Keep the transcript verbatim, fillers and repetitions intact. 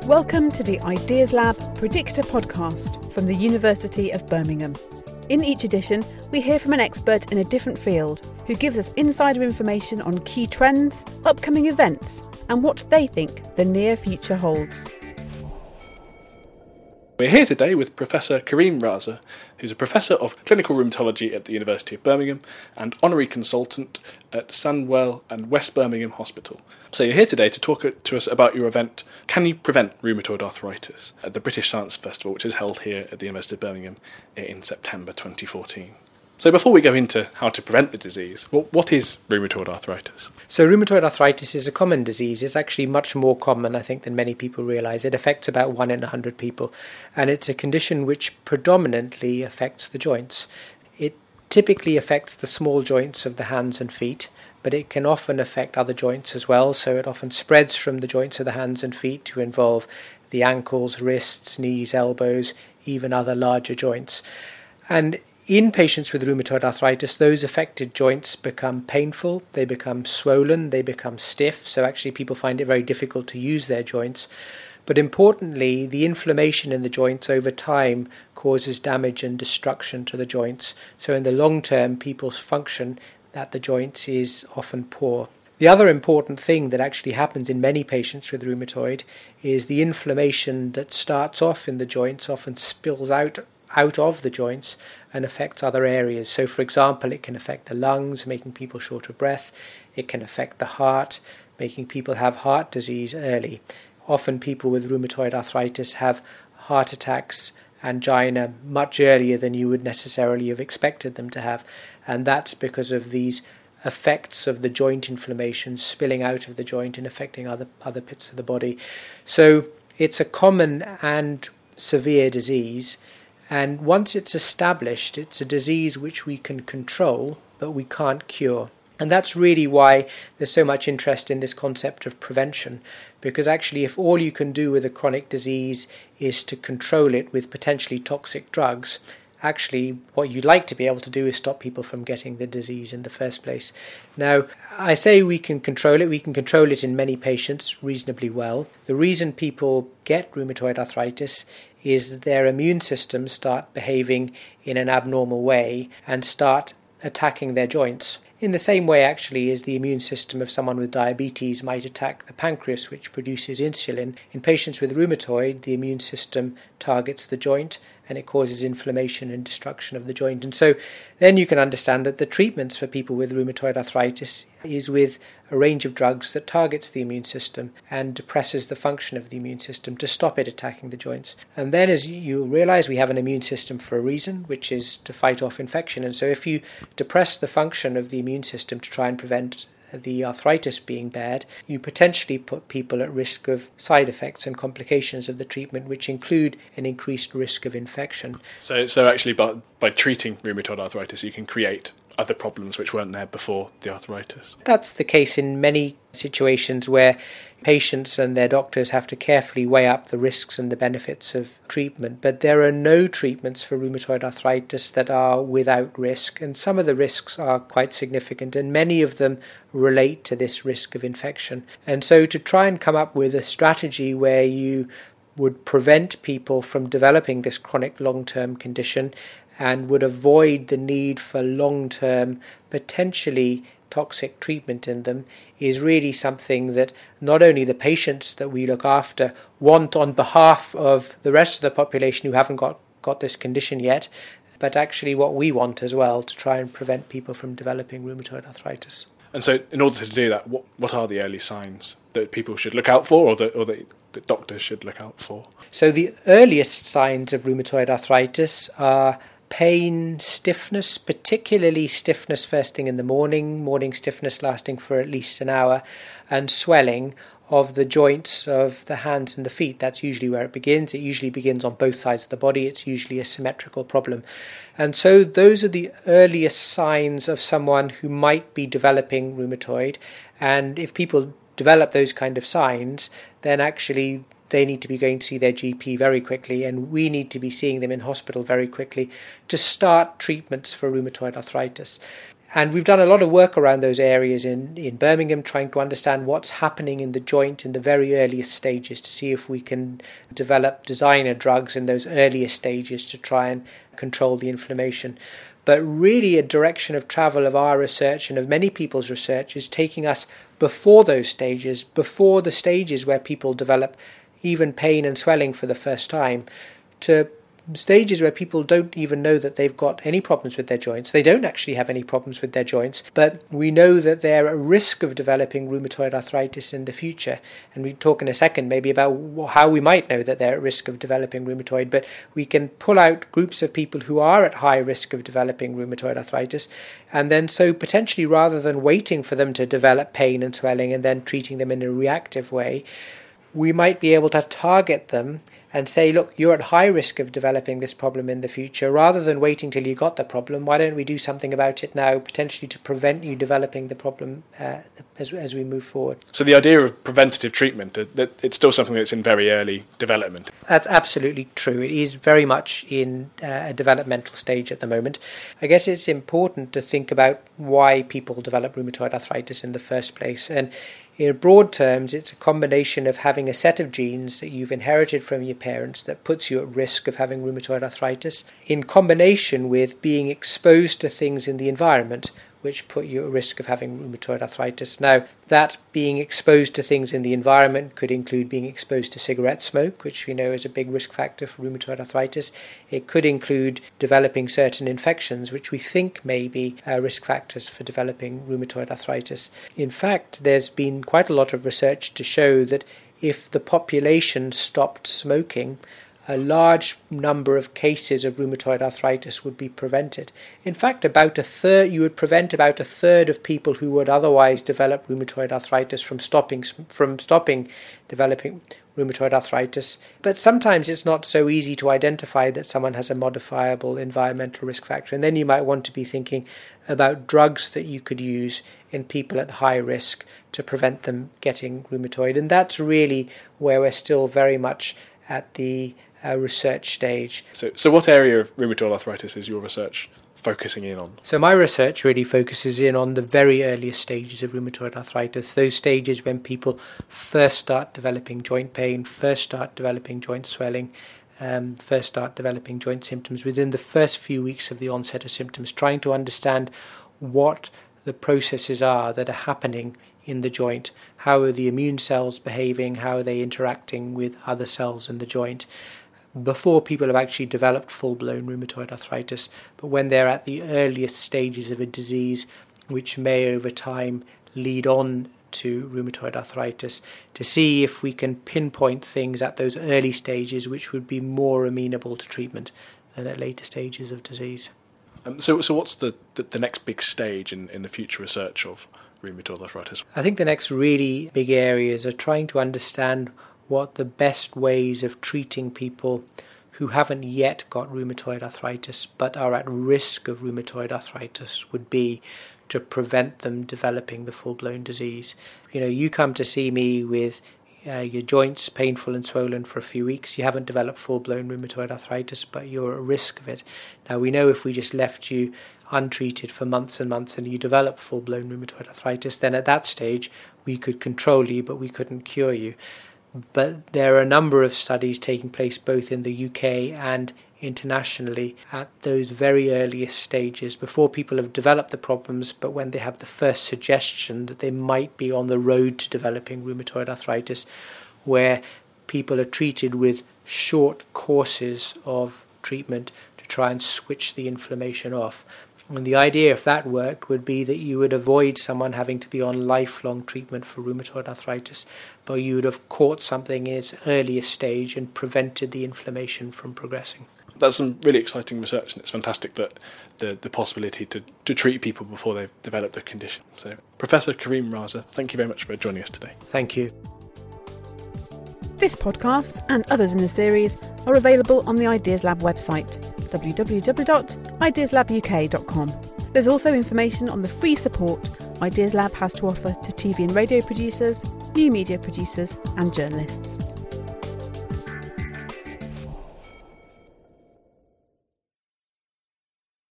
Welcome to the Ideas Lab Predictor podcast from the University of Birmingham. In each edition, we hear from an expert in a different field who gives us insider information on key trends, upcoming events, and what they think the near future holds. We're here today with Professor Karim Raza, who's a Professor of Clinical Rheumatology at the University of Birmingham and Honorary Consultant at Sandwell and West Birmingham Hospital. So you're here today to talk to us about your event, Can You Prevent Rheumatoid Arthritis, at the British Science Festival, which is held here at the University of Birmingham in September twenty fourteen. So before we go into how to prevent the disease, what, what is rheumatoid arthritis? So rheumatoid arthritis is a common disease. It's actually much more common, I think, than many people realise. It affects about one in a hundred people, and it's a condition which predominantly affects the joints. It typically affects the small joints of the hands and feet, but it can often affect other joints as well, so it often spreads from the joints of the hands and feet to involve the ankles, wrists, knees, elbows, even other larger joints. And in patients with rheumatoid arthritis, those affected joints become painful, they become swollen, they become stiff, so actually people find it very difficult to use their joints. But importantly, the inflammation in the joints over time causes damage and destruction to the joints. So in the long term, people's function at the joints is often poor. The other important thing that actually happens in many patients with rheumatoid is the inflammation that starts off in the joints often spills out out of the joints and affects other areas. So for example, it can affect the lungs, making people short of breath. It can affect the heart, making people have heart disease early. Often people with rheumatoid arthritis have heart attacks, angina much earlier than you would necessarily have expected them to have, and that's because of these effects of the joint inflammation spilling out of the joint and affecting other other bits of the body. So it's a common and severe disease. And once it's established, it's a disease which we can control, but we can't cure. And that's really why there's so much interest in this concept of prevention, because actually if all you can do with a chronic disease is to control it with potentially toxic drugs, actually what you'd like to be able to do is stop people from getting the disease in the first place. Now, I say we can control it. We can control it in many patients reasonably well. The reason people get rheumatoid arthritis is their immune systems start behaving in an abnormal way and start attacking their joints. In the same way, actually, as the immune system of someone with diabetes might attack the pancreas, which produces insulin. In patients with rheumatoid, the immune system targets the joint and it causes inflammation and destruction of the joint. And so then you can understand that the treatments for people with rheumatoid arthritis is with a range of drugs that targets the immune system and depresses the function of the immune system to stop it attacking the joints. And then as you realize, we have an immune system for a reason, which is to fight off infection. And so if you depress the function of the immune system to try and prevent the arthritis being bad, you potentially put people at risk of side effects and complications of the treatment, which include an increased risk of infection. So so actually by, by treating rheumatoid arthritis, you can create other problems which weren't there before the arthritis. That's the case in many situations where patients and their doctors have to carefully weigh up the risks and the benefits of treatment. But there are no treatments for rheumatoid arthritis that are without risk, and some of the risks are quite significant, and many of them relate to this risk of infection. And so to try and come up with a strategy where you would prevent people from developing this chronic long-term condition and would avoid the need for long-term, potentially toxic treatment in them is really something that not only the patients that we look after want on behalf of the rest of the population who haven't got, got this condition yet, but actually what we want as well to try and prevent people from developing rheumatoid arthritis. And so in order to do that, what, what are the early signs that people should look out for, or that, or that, that doctors should look out for? So the earliest signs of rheumatoid arthritis are pain, stiffness, particularly stiffness first thing in the morning, morning stiffness lasting for at least an hour, and swelling of the joints of the hands and the feet. That's usually where it begins. It usually begins on both sides of the body. It's usually a symmetrical problem. And so those are the earliest signs of someone who might be developing rheumatoid. And if people develop those kind of signs, then actually they need to be going to see their G P very quickly, and we need to be seeing them in hospital very quickly to start treatments for rheumatoid arthritis. And we've done a lot of work around those areas in, in Birmingham, trying to understand what's happening in the joint in the very earliest stages to see if we can develop designer drugs in those earliest stages to try and control the inflammation. But really a direction of travel of our research and of many people's research is taking us before those stages, before the stages where people develop even pain and swelling for the first time, to stages where people don't even know that they've got any problems with their joints. They don't actually have any problems with their joints, but we know that they're at risk of developing rheumatoid arthritis in the future. And we'll talk in a second maybe about how we might know that they're at risk of developing rheumatoid, but we can pull out groups of people who are at high risk of developing rheumatoid arthritis. And then so potentially rather than waiting for them to develop pain and swelling and then treating them in a reactive way, we might be able to target them and say, look, you're at high risk of developing this problem in the future. Rather than waiting till you got the problem, why don't we do something about it now, potentially to prevent you developing the problem uh, as, as we move forward. So the idea of preventative treatment, uh, that it's still something that's in very early development. That's absolutely true. It is very much in uh, a developmental stage at the moment. I guess it's important to think about why people develop rheumatoid arthritis in the first place. And in broad terms, it's a combination of having a set of genes that you've inherited from your parents that puts you at risk of having rheumatoid arthritis, in combination with being exposed to things in the environment which put you at risk of having rheumatoid arthritis. Now, that being exposed to things in the environment could include being exposed to cigarette smoke, which we know is a big risk factor for rheumatoid arthritis. It could include developing certain infections, which we think may be uh, risk factors for developing rheumatoid arthritis. In fact, there's been quite a lot of research to show that if the population stopped smoking, a large number of cases of rheumatoid arthritis would be prevented. In fact, about a third, you would prevent about a third of people who would otherwise develop rheumatoid arthritis from stopping from stopping developing rheumatoid arthritis. But sometimes it's not so easy to identify that someone has a modifiable environmental risk factor. And then you might want to be thinking about drugs that you could use in people at high risk to prevent them getting rheumatoid. And that's really where we're still very much at the Uh, research stage. So, so what area of rheumatoid arthritis is your research focusing in on? So my research really focuses in on the very earliest stages of rheumatoid arthritis, those stages when people first start developing joint pain, first start developing joint swelling, um, first start developing joint symptoms within the first few weeks of the onset of symptoms, trying to understand what the processes are that are happening in the joint. How are the immune cells behaving? How are they interacting with other cells in the joint? Before people have actually developed full-blown rheumatoid arthritis, but when they're at the earliest stages of a disease which may over time lead on to rheumatoid arthritis, to see if we can pinpoint things at those early stages which would be more amenable to treatment than at later stages of disease. Um, so so what's the, the, the next big stage in, in the future research of rheumatoid arthritis? I think the next really big areas are trying to understand what the best ways of treating people who haven't yet got rheumatoid arthritis but are at risk of rheumatoid arthritis would be to prevent them developing the full-blown disease. You know, you come to see me with uh, your joints painful and swollen for a few weeks. You haven't developed full-blown rheumatoid arthritis, but you're at risk of it. Now, we know if we just left you untreated for months and months and you develop full-blown rheumatoid arthritis, then at that stage we could control you, but we couldn't cure you. But there are a number of studies taking place both in the U K and internationally at those very earliest stages, before people have developed the problems, but when they have the first suggestion that they might be on the road to developing rheumatoid arthritis, where people are treated with short courses of treatment to try and switch the inflammation off. And the idea, if that worked, would be that you would avoid someone having to be on lifelong treatment for rheumatoid arthritis, but you would have caught something in its earliest stage and prevented the inflammation from progressing. That's some really exciting research, and it's fantastic that the, the possibility to, to treat people before they've developed the condition. So, Professor Karim Raza, thank you very much for joining us today. Thank you. This podcast and others in the series are available on the Ideas Lab website, w w w dot ideas lab u k dot com. There's also information on the free support Ideas Lab has to offer to T V and radio producers, new media producers and journalists.